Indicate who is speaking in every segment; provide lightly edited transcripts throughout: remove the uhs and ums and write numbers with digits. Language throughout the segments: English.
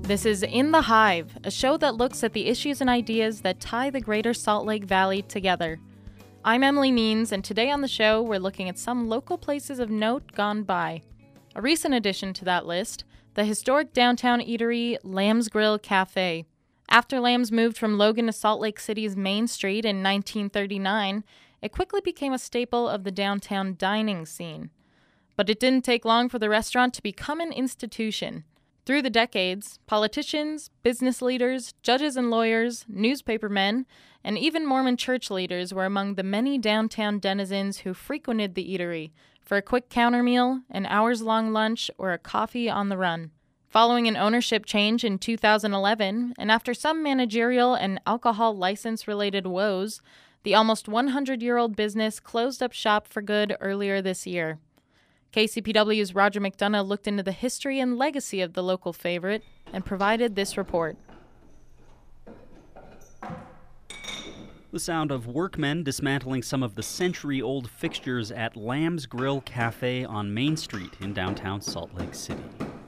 Speaker 1: This is In the Hive, a show that looks at the issues and ideas that tie the greater Salt Lake Valley together. I'm Emily Means, and today on the show, we're looking at some local places of note gone by. A recent addition to that list, the historic downtown eatery Lamb's Grill Cafe. After Lamb's moved from Logan to Salt Lake City's Main Street in 1939, it quickly became a staple of the downtown dining scene. But it didn't take long for the restaurant to become an institution. Through the decades, politicians, business leaders, judges and lawyers, newspapermen, and even Mormon church leaders were among the many downtown denizens who frequented the eatery for a quick counter meal, an hours-long lunch, or a coffee on the run. Following an ownership change in 2011, and after some managerial and alcohol license-related woes, the almost 100-year-old business closed up shop for good earlier this year. KCPW's Roger McDonough looked into the history and legacy of the local favorite and provided this report.
Speaker 2: The sound of workmen dismantling some of the century-old fixtures at Lamb's Grill Cafe on Main Street in downtown Salt Lake City.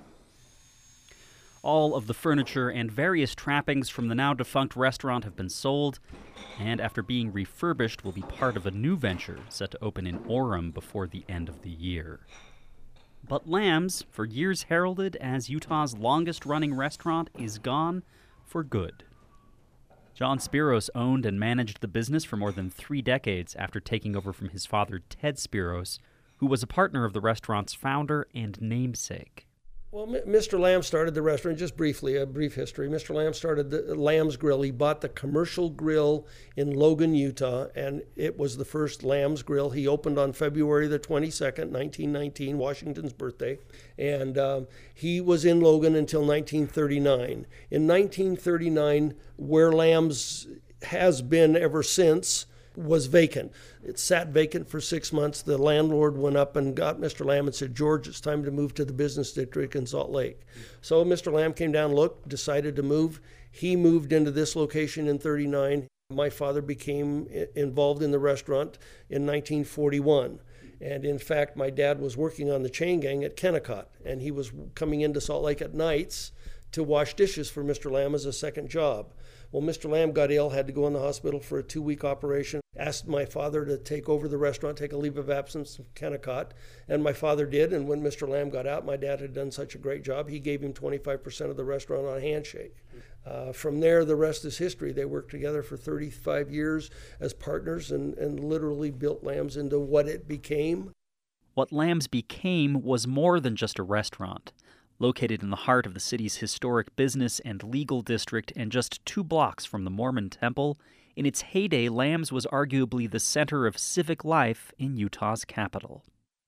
Speaker 2: All of the furniture and various trappings from the now-defunct restaurant have been sold, and after being refurbished will be part of a new venture set to open in Orem before the end of the year. But Lamb's, for years heralded as Utah's longest-running restaurant, is gone for good. John Spiros owned and managed the business for more than 3 decades after taking over from his father, Ted Spiros, who was a partner of the restaurant's founder and namesake.
Speaker 3: Well, Mr. Lamb started the restaurant, just briefly, a brief history. Mr. Lamb started the Lamb's Grill. He bought the commercial grill in Logan, Utah, and it was the first Lamb's Grill. He opened on February the 22nd, 1919, Washington's birthday, and he was in Logan until 1939. In 1939, where Lamb's has been ever since, was vacant. It sat vacant for 6 months. The landlord went up and got Mr. Lamb and said, "George, it's time to move to the business district in Salt Lake." So Mr. Lamb came down, looked, decided to move. He moved into this location in 39. My father became involved in the restaurant in 1941. And in fact, my dad was working on the chain gang at Kennecott, and he was coming into Salt Lake at nights to wash dishes for Mr. Lamb as a second job. Well, Mr. Lamb got ill, had to go in the hospital for a 2-week operation, asked my father to take over the restaurant, take a leave of absence from Kennecott, and my father did. And when Mr. Lamb got out, my dad had done such a great job, he gave him 25% of the restaurant on a handshake. From there, the rest is history. They worked together for 35 years as partners and literally built Lamb's into what it became.
Speaker 2: What Lamb's became was more than just a restaurant. Located in the heart of the city's historic business and legal district and just 2 blocks from the Mormon Temple, in its heyday, Lamb's was arguably the center of civic life in Utah's capital.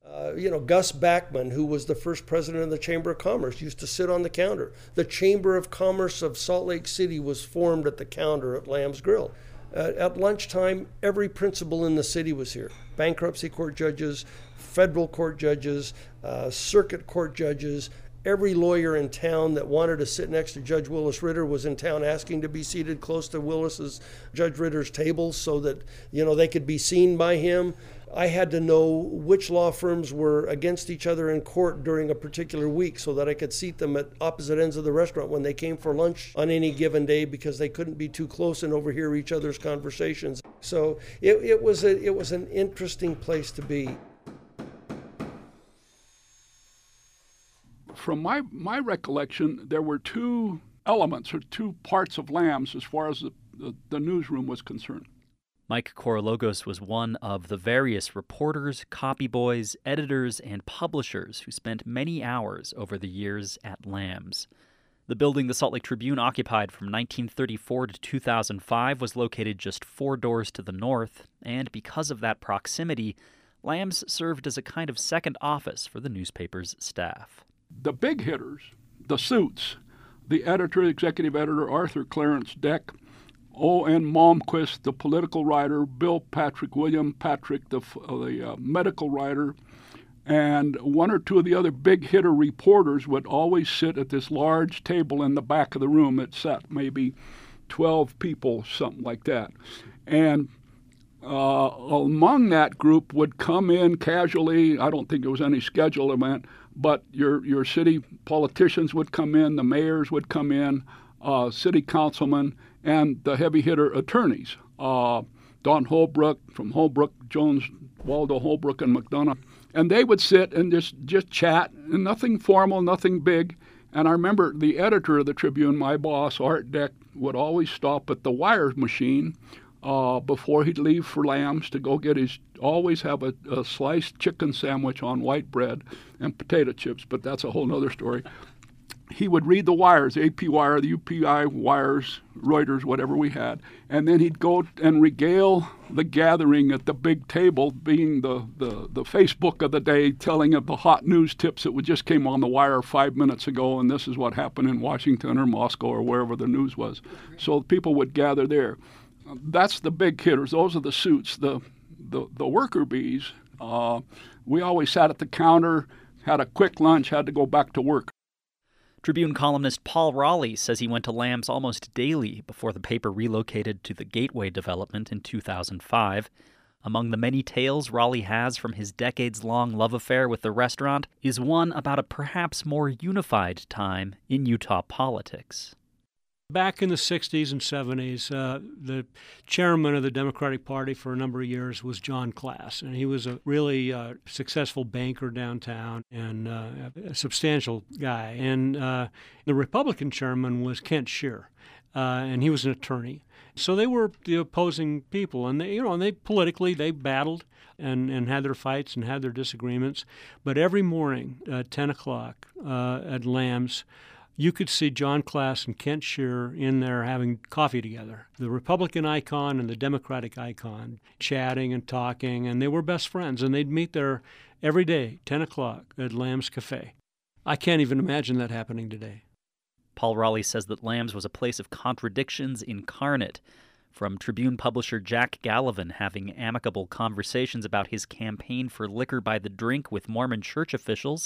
Speaker 3: Gus Backman, who was the first president of the Chamber of Commerce, used to sit on the counter. The Chamber of Commerce of Salt Lake City was formed at the counter at Lamb's Grill. At lunchtime, every principal in the city was here. Bankruptcy court judges, federal court judges, circuit court judges. Every lawyer in town that wanted to sit next to Judge Willis Ritter was in town asking to be seated close to Judge Ritter's table so that, they could be seen by him. I had to know which law firms were against each other in court during a particular week so that I could seat them at opposite ends of the restaurant when they came for lunch on any given day because they couldn't be too close and overhear each other's conversations. So it was an interesting place to be.
Speaker 4: From my recollection, there were 2 elements or 2 parts of Lamb's as far as the newsroom was concerned.
Speaker 2: Mike Korologos was one of the various reporters, copy boys, editors, and publishers who spent many hours over the years at Lamb's. The building the Salt Lake Tribune occupied from 1934 to 2005 was located just 4 doors to the north, and because of that proximity, Lamb's served as a kind of second office for the newspaper's staff.
Speaker 4: The big hitters, the suits, the editor, executive editor, Arthur Clarence Deck, O.N. Malmquist, the political writer, Bill Patrick, William Patrick, the medical writer, and 1 or 2 of the other big hitter reporters would always sit at this large table in the back of the room. It sat maybe 12 people, something like that. And among that group would come in casually, I don't think it was any scheduled event, but your city politicians would come in, the mayors would come in, city councilmen, and the heavy hitter attorneys. Don Holbrook from Holbrook, Jones, Waldo Holbrook, and McDonough. And they would sit and just chat, and nothing formal, nothing big. And I remember the editor of the Tribune, my boss, Art Deck, would always stop at the wire machine before he'd leave for Lamb's to go get always have a sliced chicken sandwich on white bread and potato chips, but that's a whole other story. He would read the wires, the AP wire, the UPI wires, Reuters, whatever we had, and then he'd go and regale the gathering at the big table, being the Facebook of the day, telling of the hot news tips that just came on the wire 5 minutes ago, and this is what happened in Washington or Moscow or wherever the news was. So people would gather there. That's the big hitters. Those are the suits, the worker bees. We always sat at the counter, had a quick lunch, had to go back to work.
Speaker 2: Tribune columnist Paul Raleigh says he went to Lamb's almost daily before the paper relocated to the Gateway development in 2005. Among the many tales Raleigh has from his decades-long love affair with the restaurant is one about a perhaps more unified time in Utah politics.
Speaker 5: Back in the 60s and 70s, the chairman of the Democratic Party for a number of years was John Klass, and he was a really successful banker downtown and a substantial guy. And the Republican chairman was Kent Shear, and he was an attorney. So they were the opposing people, and they politically they battled and had their fights and had their disagreements. But every morning at 10 o'clock at Lamb's, you could see John Klass and Kent Shear in there having coffee together, the Republican icon and the Democratic icon, chatting and talking, and they were best friends, and they'd meet there every day, 10 o'clock at Lamb's Cafe. I can't even imagine that happening today.
Speaker 2: Paul Raleigh says that Lamb's was a place of contradictions incarnate, from Tribune publisher Jack Gallivan having amicable conversations about his campaign for liquor by the drink with Mormon church officials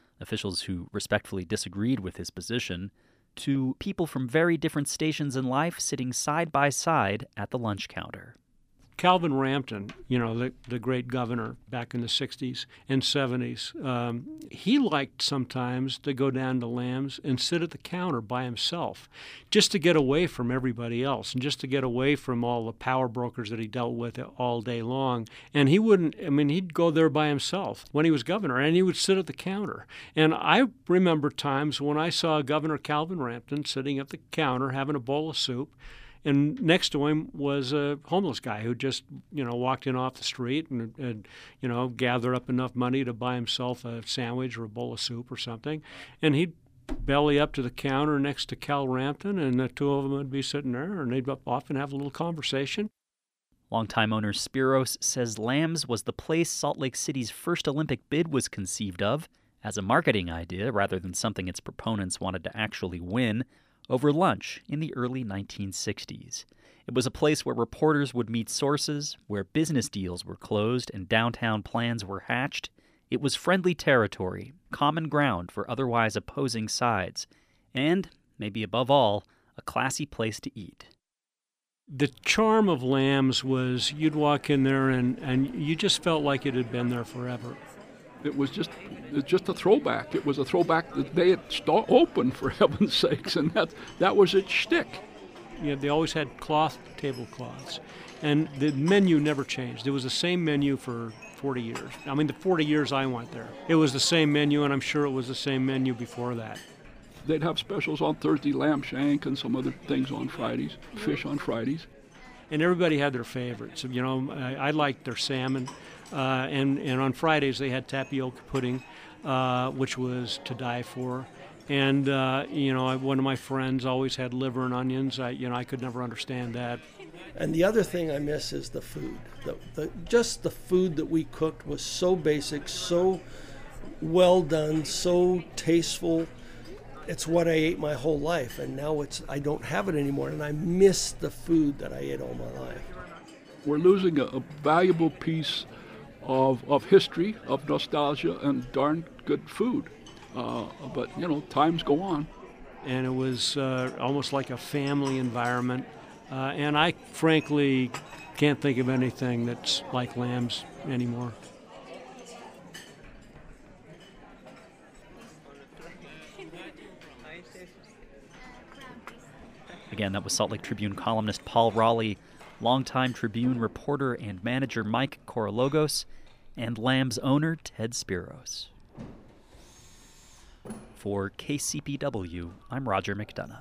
Speaker 2: who respectfully disagreed with his position, to people from very different stations in life sitting side by side at the lunch counter.
Speaker 5: Calvin Rampton, the great governor back in the 60s and 70s, he liked sometimes to go down to Lamb's and sit at the counter by himself just to get away from everybody else and just to get away from all the power brokers that he dealt with all day long. And he'd go there by himself when he was governor, and he would sit at the counter. And I remember times when I saw Governor Calvin Rampton sitting at the counter having a bowl of soup, and next to him was a homeless guy who just, walked in off the street and gathered up enough money to buy himself a sandwich or a bowl of soup or something. And he'd belly up to the counter next to Cal Rampton, and the two of them would be sitting there, and they'd often have a little conversation.
Speaker 2: Longtime owner Spiros says Lamb's was the place Salt Lake City's first Olympic bid was conceived of, as a marketing idea rather than something its proponents wanted to actually win, over lunch in the early 1960s. It was a place where reporters would meet sources, where business deals were closed and downtown plans were hatched. It was friendly territory, common ground for otherwise opposing sides, and, maybe above all, a classy place to eat.
Speaker 5: The charm of Lamb's was you'd walk in there and you just felt like it had been there forever.
Speaker 4: It was just a throwback. It was a throwback the day it opened, for heaven's sakes, and that was its shtick.
Speaker 5: They always had tablecloths, and the menu never changed. It was the same menu for 40 years. I mean, the 40 years I went there, it was the same menu, and I'm sure it was the same menu before that.
Speaker 4: They'd have specials on Thursday, lamb shank and some other things on Fridays, fish on Fridays.
Speaker 5: And everybody had their favorites. I liked their salmon. And on Fridays they had tapioca pudding, which was to die for. And, one of my friends always had liver and onions. I could never understand that.
Speaker 3: And the other thing I miss is the food. Just the food that we cooked was so basic, so well done, so tasteful. It's what I ate my whole life, and now I don't have it anymore, and I miss the food that I ate all my life.
Speaker 4: We're losing a valuable piece of history, of nostalgia, and darn good food. But, times go on.
Speaker 5: And it was almost like a family environment. And I frankly can't think of anything that's like Lamb's anymore.
Speaker 2: Again, that was Salt Lake Tribune columnist Paul Raleigh, longtime Tribune reporter and manager Mike Korologos, and Lamb's owner Ted Spiros. For KCPW, I'm Roger McDonough.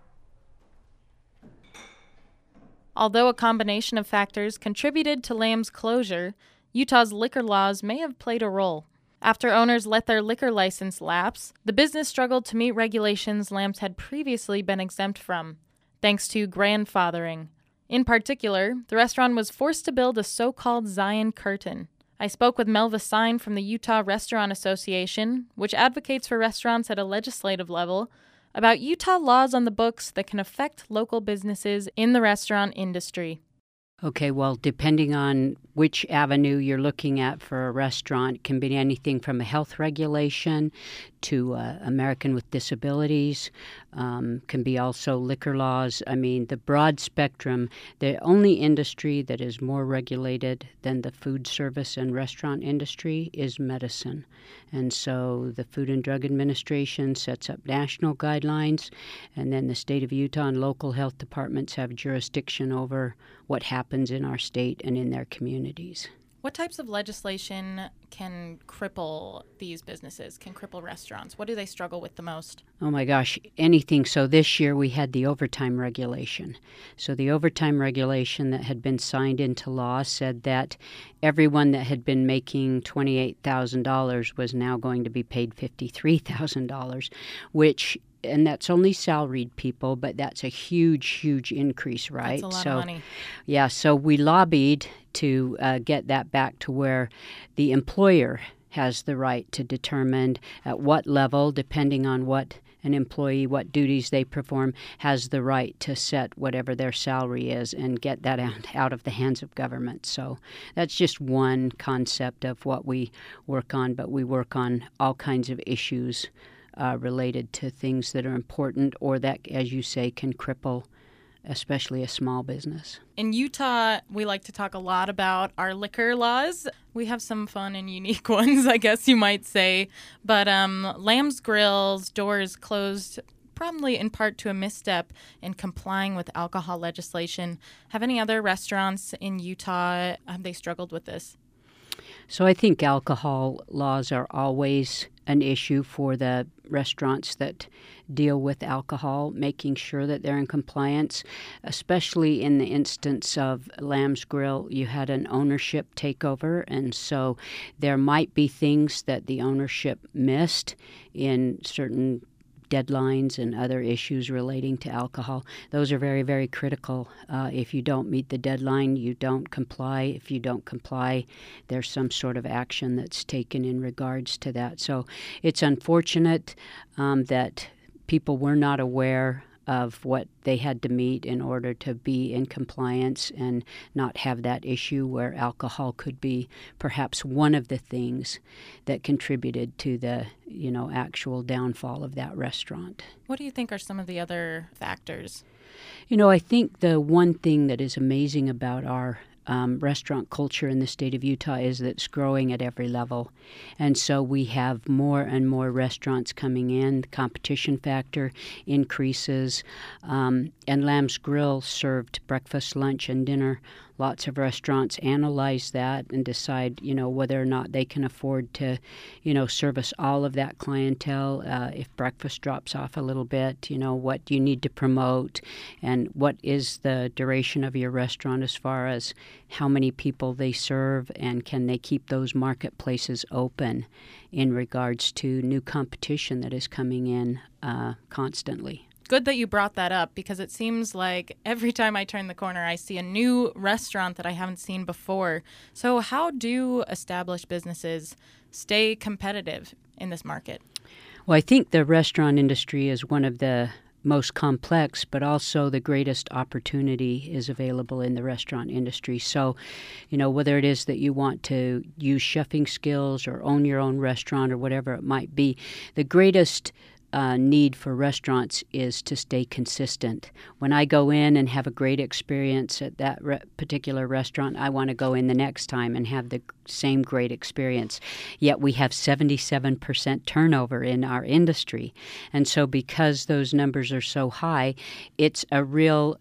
Speaker 1: Although a combination of factors contributed to Lamb's closure, Utah's liquor laws may have played a role. After owners let their liquor license lapse, the business struggled to meet regulations Lamb's had previously been exempt from, thanks to grandfathering. In particular, the restaurant was forced to build a so-called Zion curtain. I spoke with Melva Sine from the Utah Restaurant Association, which advocates for restaurants at a legislative level, about Utah laws on the books that can affect local businesses in the restaurant industry.
Speaker 6: Okay, well, depending on which avenue you're looking at for a restaurant, it can be anything from a health regulation to American with Disabilities, can be also liquor laws. I mean, the broad spectrum. The only industry that is more regulated than the food service and restaurant industry is medicine. And so the Food and Drug Administration sets up national guidelines, and then the state of Utah and local health departments have jurisdiction over what happens in our state and in their communities.
Speaker 1: What types of legislation can cripple these businesses, can cripple restaurants? What do they struggle with the most?
Speaker 6: Oh my gosh, anything. So this year we had the overtime regulation. So the overtime regulation that had been signed into law said that everyone that had been making $28,000 was now going to be paid $53,000, and that's only salaried people, but that's a huge, huge increase, right?
Speaker 1: That's a lot of money.
Speaker 6: Yeah, so we lobbied to get that back to where the employer has the right to determine at what level, depending on what an employee, what duties they perform, has the right to set whatever their salary is and get that out of the hands of government. So that's just one concept of what we work on, but we work on all kinds of issues related to things that are important or that, as you say, can cripple especially a small business.
Speaker 1: In Utah, we like to talk a lot about our liquor laws. We have some fun and unique ones, I guess you might say. But Lamb's Grill's doors closed probably in part to a misstep in complying with alcohol legislation. Have any other restaurants in Utah, have they struggled with this?
Speaker 6: So I think alcohol laws are always an issue for the restaurants that deal with alcohol, making sure that they're in compliance, especially in the instance of Lamb's Grill. You had an ownership takeover, and so there might be things that the ownership missed in certain deadlines and other issues relating to alcohol. Those are very, very critical. If you don't meet the deadline, you don't comply. If you don't comply, there's some sort of action that's taken in regards to that. So it's unfortunate that people were not aware of what they had to meet in order to be in compliance and not have that issue where alcohol could be perhaps one of the things that contributed to the, actual downfall of that restaurant.
Speaker 1: What do you think are some of the other factors?
Speaker 6: I think the one thing that is amazing about our restaurant culture in the state of Utah is that it's growing at every level. And so we have more and more restaurants coming in. The competition factor increases. And Lamb's Grill served breakfast, lunch, and dinner. Lots of restaurants analyze that and decide, whether or not they can afford to, service all of that clientele. If breakfast drops off a little bit, what do you need to promote, and what is the duration of your restaurant as far as how many people they serve, and can they keep those marketplaces open in regards to new competition that is coming in constantly.
Speaker 1: Good that you brought that up, because it seems like every time I turn the corner, I see a new restaurant that I haven't seen before. So how do established businesses stay competitive in this market?
Speaker 6: Well, I think the restaurant industry is one of the most complex, but also the greatest opportunity is available in the restaurant industry. So, whether it is that you want to use chefing skills or own your own restaurant or whatever it might be, the greatest need for restaurants is to stay consistent. When I go in and have a great experience at that particular restaurant, I want to go in the next time and have the same great experience. Yet we have 77% turnover in our industry. And so because those numbers are so high, it's a real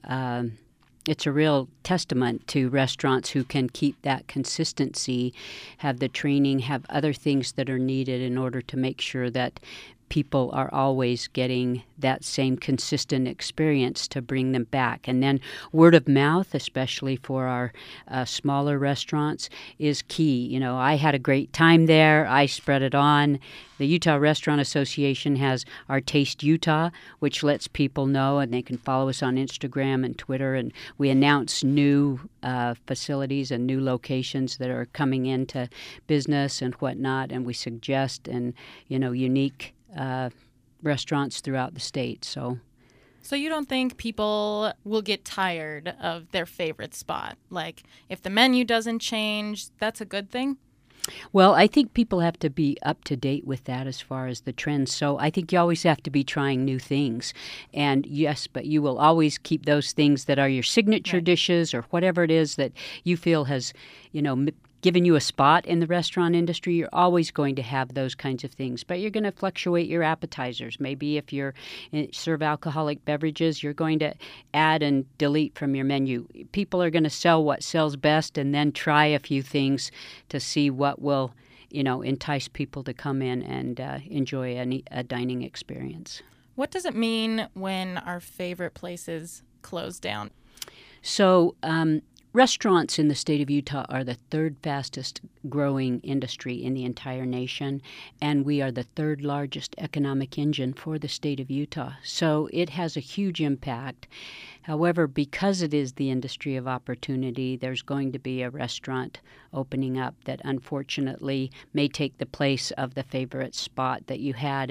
Speaker 6: testament to restaurants who can keep that consistency, have the training, have other things that are needed in order to make sure that people are always getting that same consistent experience to bring them back. And then word of mouth, especially for our smaller restaurants, is key. You know, I had a great time there. I spread it on. The Utah Restaurant Association has our Taste Utah, which lets people know, and they can follow us on Instagram and Twitter. And we announce new facilities and new locations that are coming into business and whatnot. And we suggest unique restaurants throughout the state. So
Speaker 1: you don't think people will get tired of their favorite spot? Like, if the menu doesn't change, that's a good thing?
Speaker 6: Well, I think people have to be up to date with that as far as the trends. So I think you always have to be trying new things. And yes, but you will always keep those things that are your signature dishes or whatever it is that you feel has, given you a spot in the restaurant industry. You're always going to have those kinds of things, but you're going to fluctuate your appetizers. Maybe if you're serve alcoholic beverages, you're going to add and delete from your menu. People are going to sell what sells best and then try a few things to see what will, entice people to come in and enjoy a dining experience.
Speaker 1: What does it mean when our favorite places close down?
Speaker 6: So, restaurants in the state of Utah are the third fastest growing industry in the entire nation, and we are the third largest economic engine for the state of Utah. So it has a huge impact. However, because it is the industry of opportunity, there's going to be a restaurant opening up that unfortunately may take the place of the favorite spot that you had.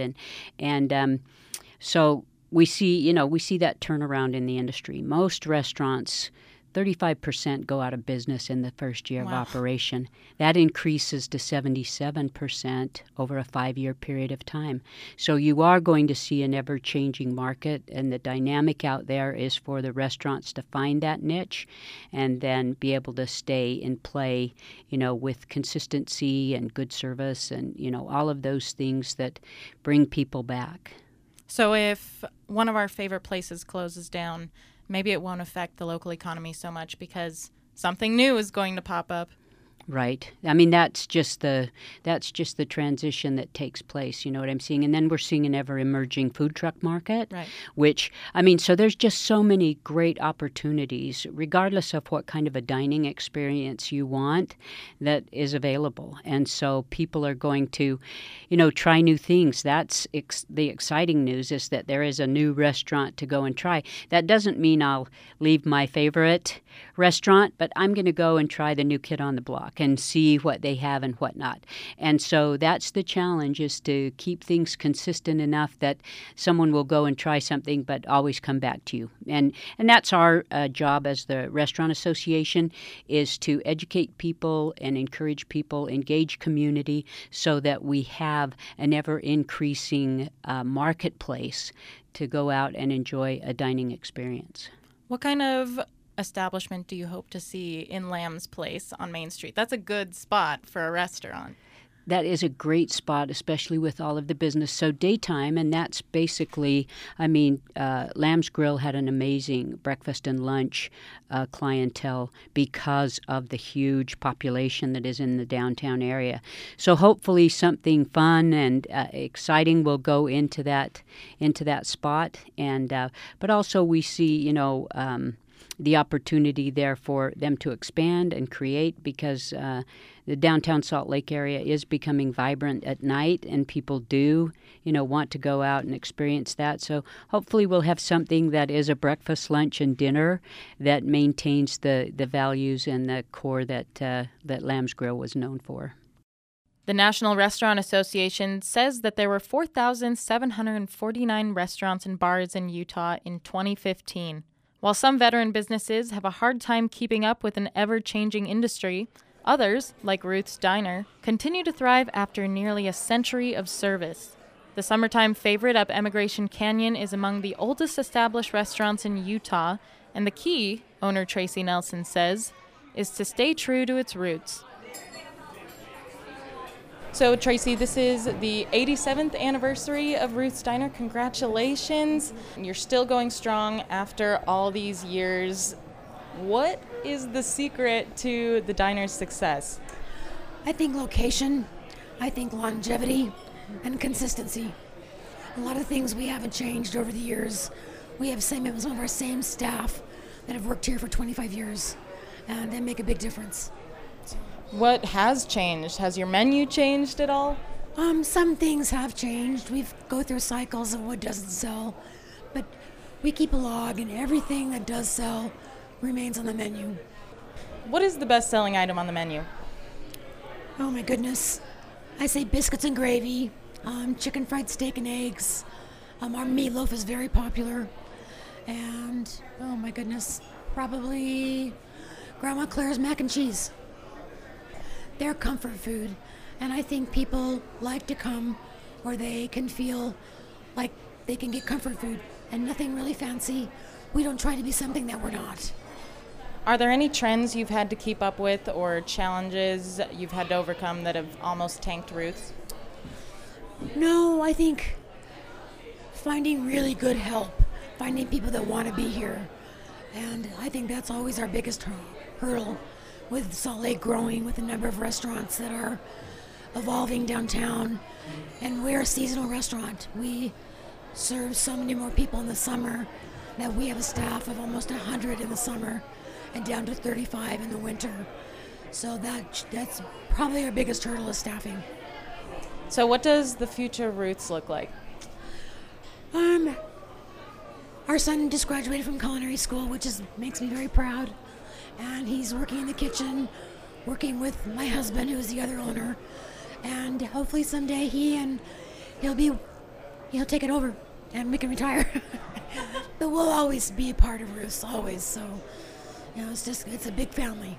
Speaker 6: So we see that turnaround in the industry. Most restaurants, 35% go out of business in the first year of operation. That increases to 77% over a 5-year period of time. So you are going to see an ever-changing market, and the dynamic out there is for the restaurants to find that niche and then be able to stay in play, with consistency and good service and, all of those things that bring people back.
Speaker 1: So if one of our favorite places closes down, maybe it won't affect the local economy so much because something new is going to pop up.
Speaker 6: Right. I mean, that's just the transition that takes place. You know what I'm seeing? And then we're seeing an ever-emerging food truck market,
Speaker 1: right.
Speaker 6: Which, so there's just so many great opportunities, regardless of what kind of a dining experience you want, that is available. And so people are going to, try new things. That's the exciting news, is that there is a new restaurant to go and try. That doesn't mean I'll leave my favorite restaurant, but I'm going to go and try the new kid on the block and see what they have and whatnot. And so that's the challenge, is to keep things consistent enough that someone will go and try something but always come back to you. And that's our job as the Restaurant Association, is to educate people and encourage people, engage community, so that we have an ever-increasing marketplace to go out and enjoy a dining experience.
Speaker 1: What kind of establishment do you hope to see in Lamb's Place on Main Street? That's a good spot for a restaurant.
Speaker 6: That is a great spot, especially with all of the business. So daytime, and that's basically, Lamb's Grill had an amazing breakfast and lunch clientele because of the huge population that is in the downtown area. So hopefully something fun and exciting will go into that spot. And but also we see, the opportunity there for them to expand and create, because the downtown Salt Lake area is becoming vibrant at night, and people do, want to go out and experience that. So hopefully we'll have something that is a breakfast, lunch, and dinner that maintains the values and the core that Lamb's Grill was known for.
Speaker 1: The National Restaurant Association says that there were 4,749 restaurants and bars in Utah in 2015. While some veteran businesses have a hard time keeping up with an ever-changing industry, others, like Ruth's Diner, continue to thrive after nearly a century of service. The summertime favorite up Emigration Canyon is among the oldest established restaurants in Utah, and the key, owner Tracy Nelson says, is to stay true to its roots. So, Tracy, this is the 87th anniversary of Ruth's Diner. Congratulations. You're still going strong after all these years. What is the secret to the diner's success?
Speaker 7: I think location, I think longevity, and consistency. A lot of things we haven't changed over the years. We have some of our same staff that have worked here for 25 years, and they make a big difference.
Speaker 1: What has changed? Has your menu changed at all?
Speaker 7: Some things have changed. We go through cycles of what doesn't sell, but we keep a log, and everything that does sell remains on the menu.
Speaker 1: What is the best-selling item on the menu?
Speaker 7: Oh my goodness. I say biscuits and gravy, chicken fried steak and eggs. Our meatloaf is very popular. And, oh my goodness, probably Grandma Claire's mac and cheese. They're comfort food, and I think people like to come where they can feel like they can get comfort food and nothing really fancy. We don't try to be something that we're not.
Speaker 1: Are there any trends you've had to keep up with or challenges you've had to overcome that have almost tanked Ruth's?
Speaker 7: No, I think finding really good help, finding people that want to be here. And I think that's always our biggest hurdle with Salt Lake growing, with the number of restaurants that are evolving downtown. And we're a seasonal restaurant. We serve so many more people in the summer that we have a staff of almost 100 in the summer and down to 35 in the winter. So that's probably our biggest hurdle is staffing.
Speaker 1: So what does the future Ruth's look like?
Speaker 7: Our son just graduated from culinary school, which makes me very proud. And he's working in the kitchen, working with my husband, who is the other owner. And hopefully someday he'll take it over and we can retire. But we'll always be a part of Ruth's, always. So, it's a big family.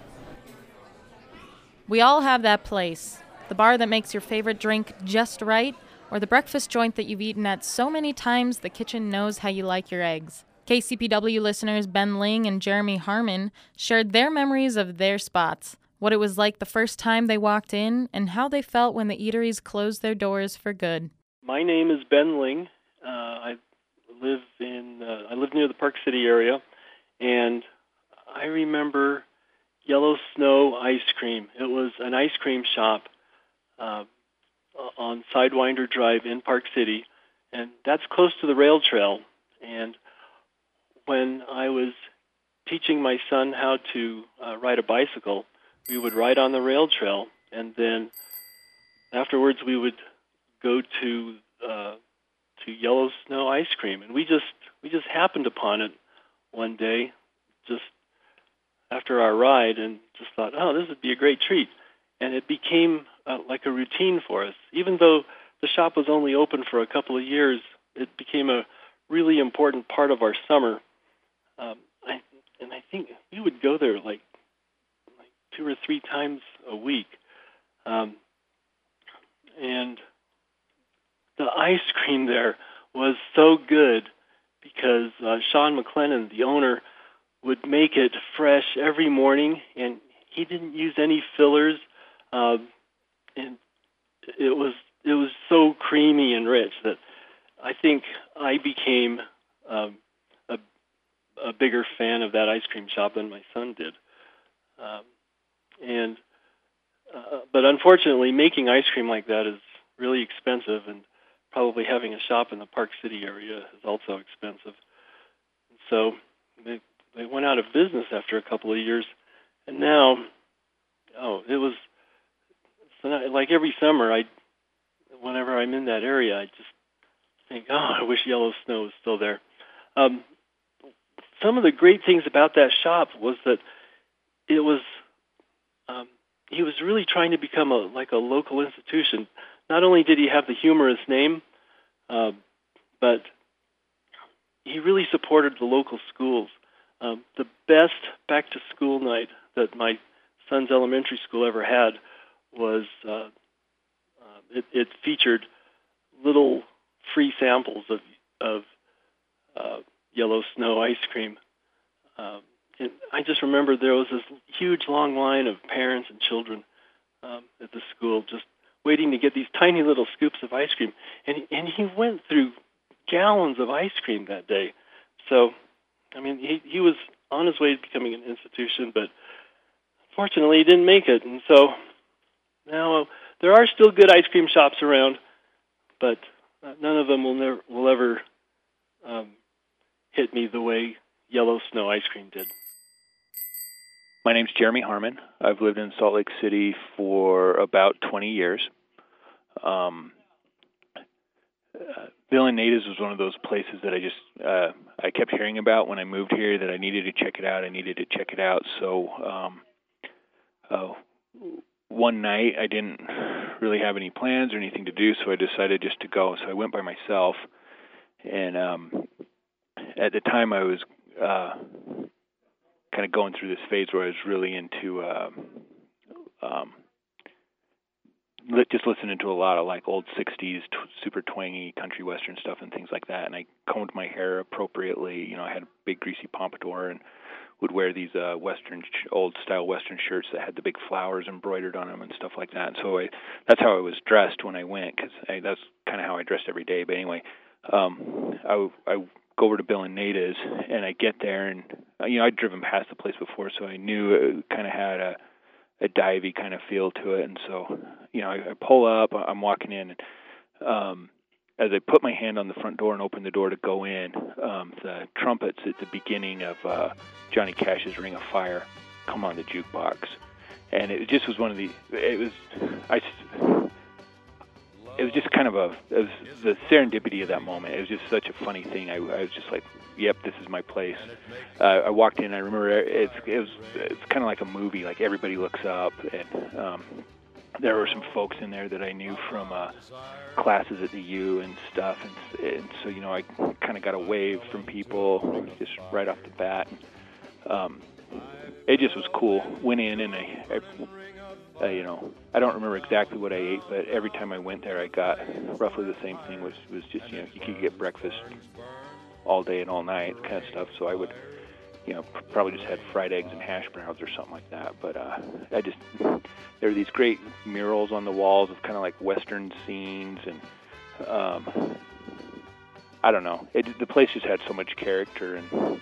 Speaker 1: We all have that place. The bar that makes your favorite drink just right, or the breakfast joint that you've eaten at so many times the kitchen knows how you like your eggs. KCPW listeners Ben Ling and Jeremy Harmon shared their memories of their spots, what it was like the first time they walked in, and how they felt when the eateries closed their doors for good.
Speaker 8: My name is Ben Ling. I live near the Park City area, and I remember Yellow Snow Ice Cream. It was an ice cream shop on Sidewinder Drive in Park City, and that's close to the rail trail. And when I was teaching my son how to ride a bicycle, we would ride on the rail trail, and then afterwards we would go to Yellow Snow Ice Cream, and we just happened upon it one day, just after our ride, and just thought, oh, this would be a great treat, and it became like a routine for us. Even though the shop was only open for a couple of years, it became a really important part of our summer. I think we would go there like 2 or 3 times a week. And the ice cream there was so good because Sean McLennan, the owner, would make it fresh every morning, and he didn't use any fillers. And it was so creamy and rich that I think I became a bigger fan of that ice cream shop than my son did. But unfortunately, making ice cream like that is really expensive, and probably having a shop in the Park City area is also expensive. So they went out of business after a couple of years, and now, like every summer, whenever I'm in that area, I just think, I wish Yellow Snow was still there. Some of the great things about that shop was that it was, he was really trying to become a local institution. Not only did he have the humorous name, but he really supported the local schools. The best back-to-school night that my son's elementary school ever had was, it featured little free samples of yellow snow ice cream. And I just remember there was this huge long line of parents and children at the school just waiting to get these tiny little scoops of ice cream. And he went through gallons of ice cream that day. So, I mean, he was on his way to becoming an institution, but fortunately he didn't make it. And so now there are still good ice cream shops around, but none of them will ever hit me the way yellow snow ice cream did.
Speaker 9: My name's Jeremy Harmon. I've lived in Salt Lake City for about 20 years. Bill and Nada's was one of those places that I kept hearing about when I moved here, that I needed to check it out. So one night I didn't really have any plans or anything to do, so I decided just to go. So I went by myself, and at the time I was kind of going through this phase where I was really into just listening to a lot of like old 60s super twangy country western stuff and things like that. And I combed my hair appropriately. You know, I had a big greasy pompadour and would wear these old style western shirts that had the big flowers embroidered on them and stuff like that. And so that's how I was dressed when I went, because that's kind of how I dressed every day. But anyway, I go over to Bill and Nada's, and I get there, and I'd driven past the place before, so I knew it kind of had a divey kind of feel to it. And so, I pull up, I'm walking in, and as I put my hand on the front door and open the door to go in, the trumpets at the beginning of Johnny Cash's Ring of Fire come on the jukebox. And it just was it was just kind of it was the serendipity of that moment. It was just such a funny thing. I was just like, yep, this is my place. I walked in, I remember it's kind of like a movie, like everybody looks up, and there were some folks in there that I knew from classes at the U and stuff, and so I kind of got a wave from people just right off the bat. It just was cool. Went in, and I don't remember exactly what I ate, but every time I went there, I got roughly the same thing. Was just you could get breakfast all day and all night kind of stuff. So I would probably just had fried eggs and hash browns or something like that. But there were these great murals on the walls of kind of like Western scenes, and I don't know. The place just had so much character, and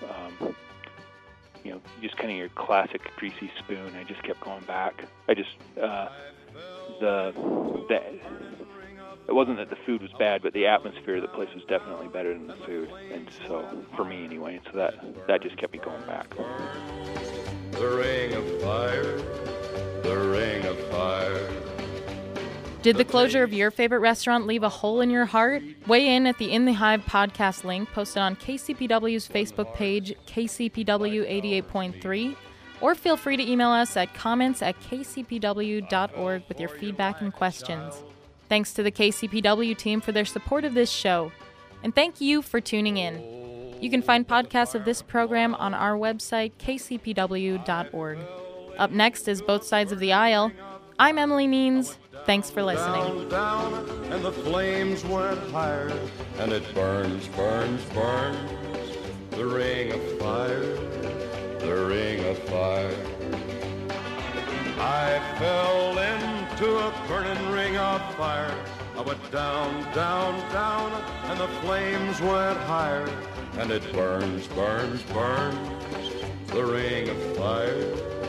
Speaker 9: just kind of your classic greasy spoon. I just kept going back. I just it wasn't that the food was bad, but the atmosphere of the place was definitely better than the food, and so for me anyway. And so that just kept me going back.
Speaker 10: The ring of fire, the ring of fire.
Speaker 1: Did the closure of your favorite restaurant leave a hole in your heart? Weigh in at the In the Hive podcast link posted on KCPW's Facebook page, KCPW 88.3, or feel free to email us at comments@kcpw.org with your feedback and questions. Thanks to the KCPW team for their support of this show, and thank you for tuning in. You can find podcasts of this program on our website, kcpw.org. Up next is Both Sides of the Aisle. I'm Emily Means. Thanks for listening.
Speaker 10: Down, and the flames went higher, and it burns, burns, burns. The ring of fire, the ring of fire. I fell into a burning ring of fire. I went down, down, down, and the flames went higher, and it burns, burns, burns. The ring of fire.